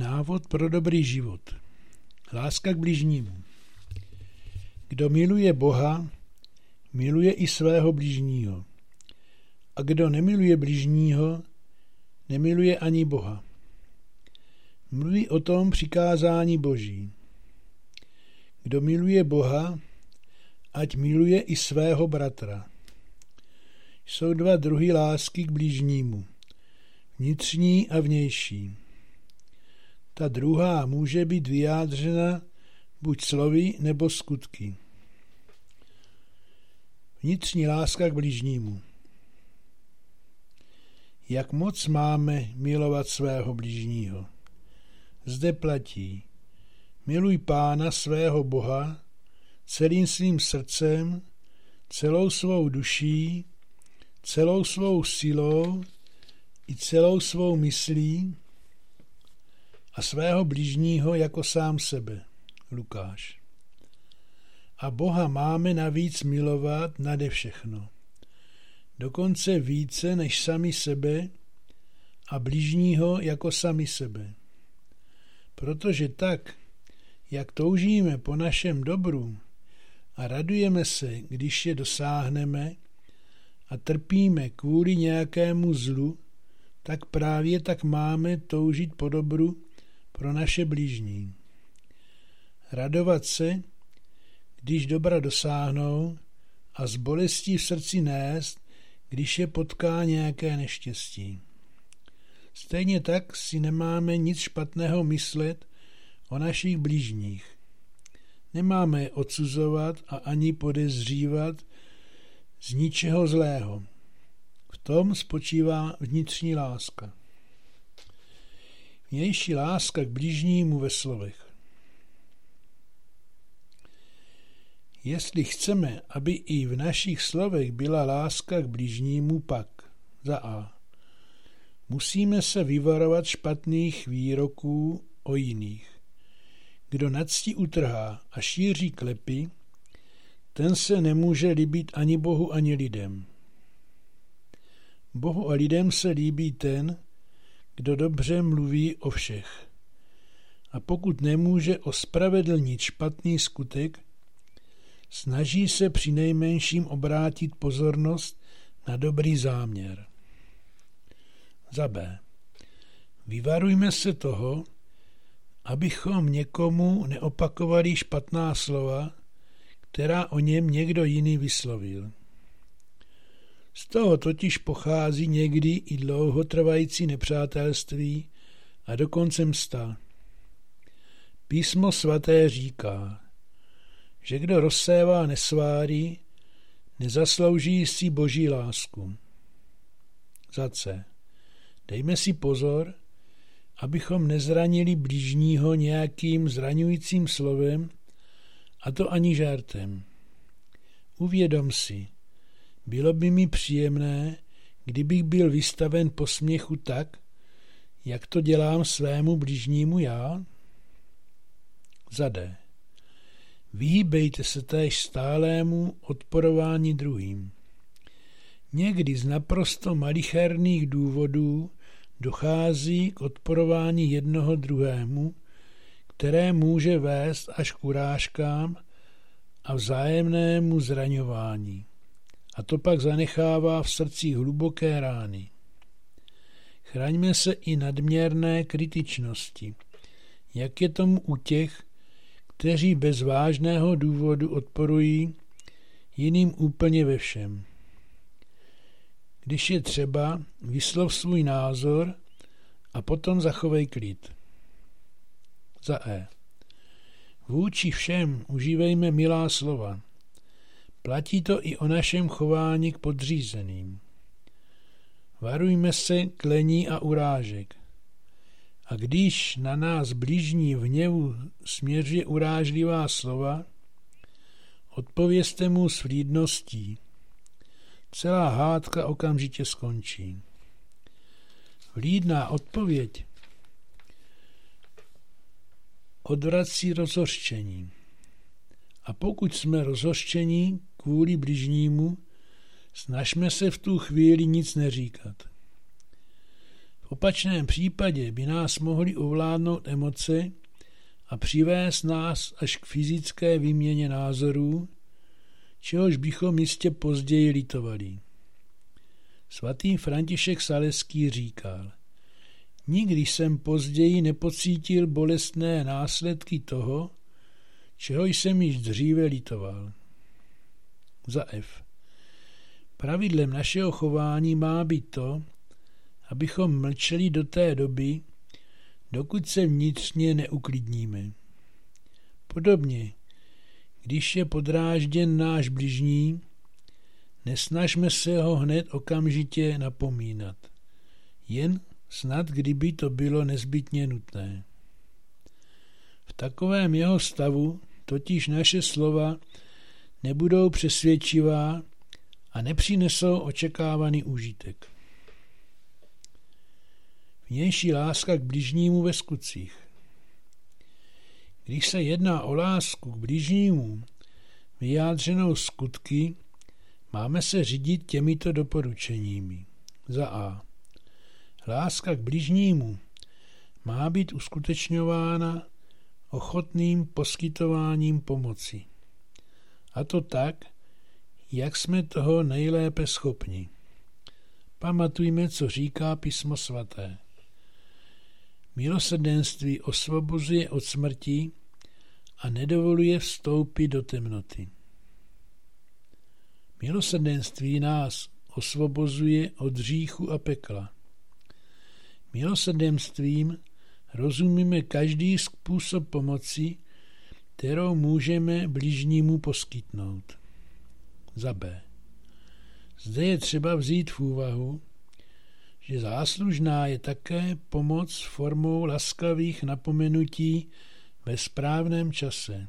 Návod pro dobrý život. Láska k bližnímu. Kdo miluje Boha, miluje i svého bližního. A kdo nemiluje bližního, nemiluje ani Boha. Mluví o tom přikázání Boží. Kdo miluje Boha, ať miluje i svého bratra. Jsou dva druhy lásky k bližnímu. Vnitřní a vnější. Ta druhá může být vyjádřena buď slovy nebo skutky. Vnitřní láska k bližnímu. Jak moc máme milovat svého bližního? Zde platí: miluj Pána svého Boha celým svým srdcem, celou svou duší, celou svou silou i celou svou myslí a svého bližního jako sám sebe. Lukáš. A Boha máme navíc milovat nade všechno. Dokonce více než sami sebe a bližního jako sami sebe. Protože tak, jak toužíme po našem dobru a radujeme se, když je dosáhneme, a trpíme kvůli nějakému zlu, tak právě tak máme toužit po dobru pro naše bližní. Radovat se, když dobra dosáhnou, a s bolestí v srdci nést, když je potká nějaké neštěstí. Stejně tak si nemáme nic špatného myslet o našich bližních. Nemáme je odsuzovat a ani podezřívat z ničeho zlého. V tom spočívá vnitřní láska. Vnější láska k bližnímu ve slovech. Jestli chceme, aby i v našich slovech byla láska k bližnímu, pak za A. Musíme se vyvarovat špatných výroků o jiných. Kdo nadsti utrhá a šíří klepy, ten se nemůže líbit ani Bohu, ani lidem. Bohu a lidem se líbí ten, kdo dobře mluví o všech. A pokud nemůže ospravedlnit špatný skutek, snaží se přinejmenším obrátit pozornost na dobrý záměr. Za B. Vyvarujme se toho, abychom někomu neopakovali špatná slova, která o něm někdo jiný vyslovil. Z toho totiž pochází někdy i dlouhotrvající nepřátelství a dokonce msta. Písmo svaté říká, že kdo rozsévá nesváry, nezaslouží si Boží lásku. Za C. Dejme si pozor, abychom nezranili bližního nějakým zraňujícím slovem, a to ani žartem. Uvědom si, bylo by mi příjemné, kdybych byl vystaven posměchu tak, jak to dělám svému bližnímu já? Za D. Vyhýbejte se též stálému odporování druhým. Někdy z naprosto malicherných důvodů dochází k odporování jednoho druhému, které může vést až k urážkám a vzájemnému zraňování. A to pak zanechává v srdcích hluboké rány. Chraňme se i nadměrné kritičnosti, jak je tomu u těch, kteří bez vážného důvodu odporují jiným úplně ve všem. Když je třeba, vyslov svůj názor a potom zachovej klid. Za E. Vůči všem užívejme milá slova. Platí to i o našem chování k podřízeným. Varujme se klení a urážek. A když na nás bližní v hněvu směřuje urážlivá slova, odpovězte mu s vlídností. Celá hádka okamžitě skončí. Vlídná odpověď odvrací rozhořčení. A pokud jsme rozhořčení kvůli bližnímu, snažme se v tu chvíli nic neříkat. V opačném případě by nás mohly ovládnout emoce a přivést nás až k fyzické výměně názorů, čehož bychom jistě později litovali. Svatý František Saleský říkal: nikdy jsem později nepocítil bolestné následky toho, čeho jsem již dříve litoval. Za F. Pravidlem našeho chování má být to, abychom mlčeli do té doby, dokud se vnitřně neuklidníme. Podobně, když je podrážděn náš bližní, nesnažme se ho hned okamžitě napomínat. Jen snad, kdyby to bylo nezbytně nutné. V takovém jeho stavu totiž naše slova nebudou přesvědčivá a nepřinesou očekávaný užitek. Vnější láska k bližnímu ve skutcích. Když se jedná o lásku k bližnímu vyjádřenou skutky, máme se řídit těmito doporučeními. Za A. Láska k bližnímu má být uskutečňována ochotným poskytováním pomoci. A to tak, jak jsme toho nejlépe schopni. Pamatujme, co říká Písmo svaté. Milosrdenství osvobozuje od smrti a nedovoluje vstoupit do temnoty. Milosrdenství nás osvobozuje od hříchu a pekla. Milosrdenstvím rozumíme každý způsob pomoci, kterou můžeme bližnímu poskytnout. Za B. Zde je třeba vzít v úvahu, že záslužná je také pomoc formou laskavých napomenutí ve správném čase.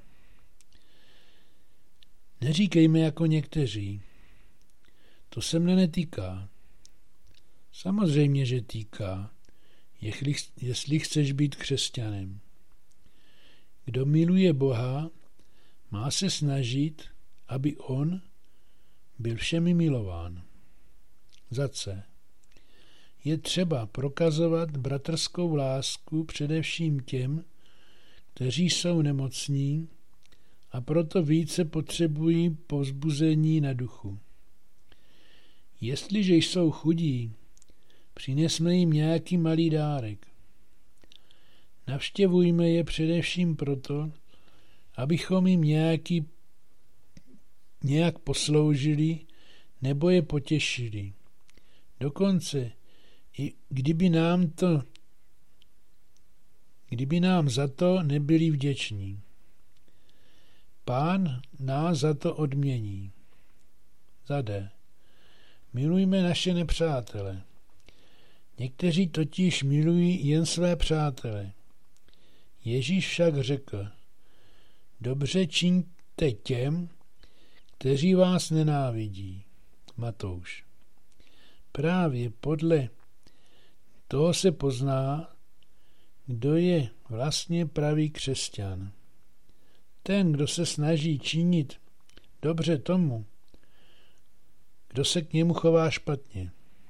Neříkejme jako někteří: to se mne netýká. Samozřejmě, že týká, jestli chceš být křesťanem. Kdo miluje Boha, má se snažit, aby on byl všemi milován. Za C. Je třeba prokazovat bratrskou lásku především těm, kteří jsou nemocní a proto více potřebují povzbuzení na duchu. Jestliže jsou chudí, přinesme jim nějaký malý dárek. Navštěvujme je především proto, abychom jim nějak posloužili nebo je potěšili. Dokonce, i kdyby nám za to nebyli vděční. Pán nás za to odmění. Za D. Milujme naše nepřátele. Někteří totiž milují jen své přátele. Ježíš však řekl: dobře čiňte těm, kteří vás nenávidí. Matouš. Právě podle toho se pozná, kdo je vlastně pravý křesťan. Ten, kdo se snaží činit dobře tomu, kdo se k němu chová špatně.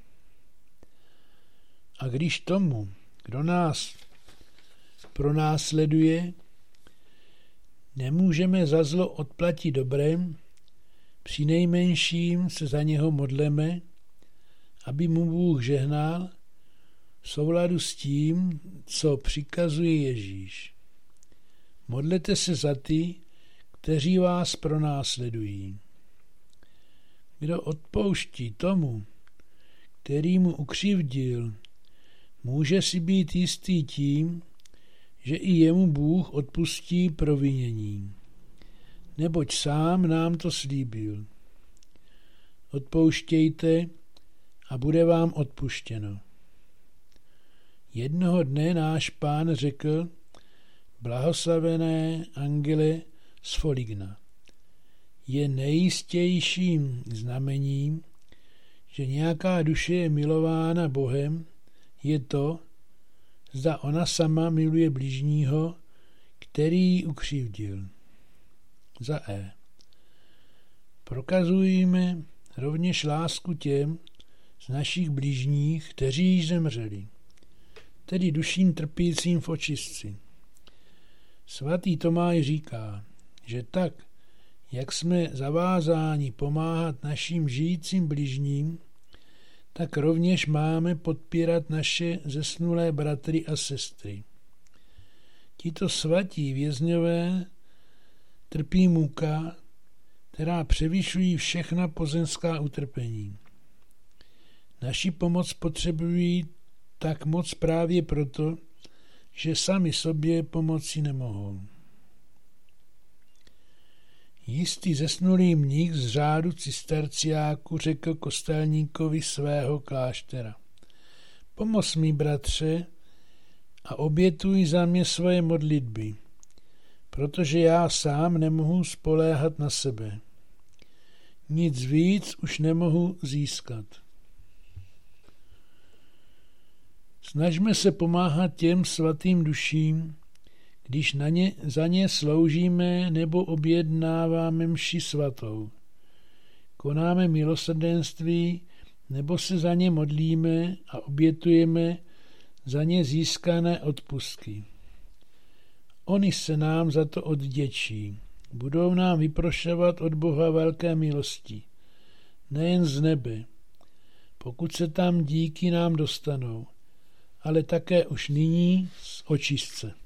A když tomu, kdo nás pronásleduje, nemůžeme za zlo odplatit dobrem, přinejmenším se za něho modleme, aby mu Bůh žehnal v souladu s tím, co přikazuje Ježíš. Modlete se za ty, kteří vás pronásledují. Kdo odpouští tomu, který mu ukřivdil, může si být jistý tím, že i jemu Bůh odpustí provinění. Neboť sám nám to slíbil. Odpouštějte a bude vám odpuštěno. Jednoho dne náš Pán řekl: blahoslavené Angele z Foligna. Je nejistějším znamením, že nějaká duše je milována Bohem, je to, zda ona sama miluje bližního, který ji ukřivdil. Za E. Prokazujme rovněž lásku těm z našich bližních, kteří již zemřeli. tedy duším trpícím v očistci. Svatý Tomáš říká, že tak, jak jsme zavázáni pomáhat našim žijícím bližním, tak rovněž máme podpírat naše zesnulé bratry a sestry. Tito svatí vězňové trpí muka, která převyšují všechna pozemská utrpení. Naši pomoc potřebují tak moc právě proto, že sami sobě pomoci nemohou. Jistý zesnulý mnich z řádu cisterciáků řekl kostelníkovi svého kláštera: Pomoz mi, bratře, a obětuj za mě svoje modlitby, protože já sám nemohu spoléhat na sebe. Nic víc už nemohu získat. Snažme se pomáhat těm svatým duším, když za ně sloužíme nebo objednáváme mši svatou. Konáme milosrdenství nebo se za ně modlíme a obětujeme za ně získané odpustky. Oni se nám za to odděčí. Budou nám vyprošovat od Boha velké milosti. Nejen z nebe, pokud se tam díky nám dostanou, ale také už nyní z očistce.